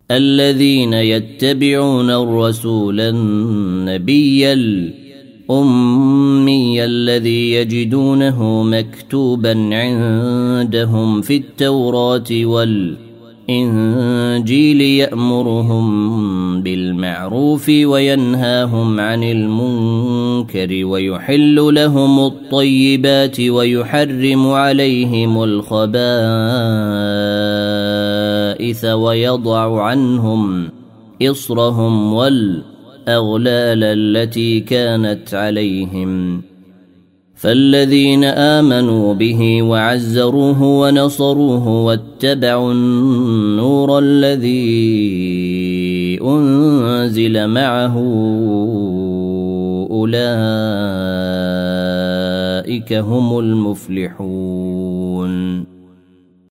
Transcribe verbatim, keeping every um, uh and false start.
الذين يتبعون الرسول النبي الأمي الذي يجدونه مكتوبا عندهم في التوراة والإنجيل يأمرهم بالمعروف وينهاهم عن المنكر ويحل لهم الطيبات ويحرم عليهم الخبائث ويضع عنهم إصرهم والأغلال التي كانت عليهم فالذين آمنوا به وعزروه ونصروه واتبعوا النور الذي أنزل معه أولئك هم المفلحون.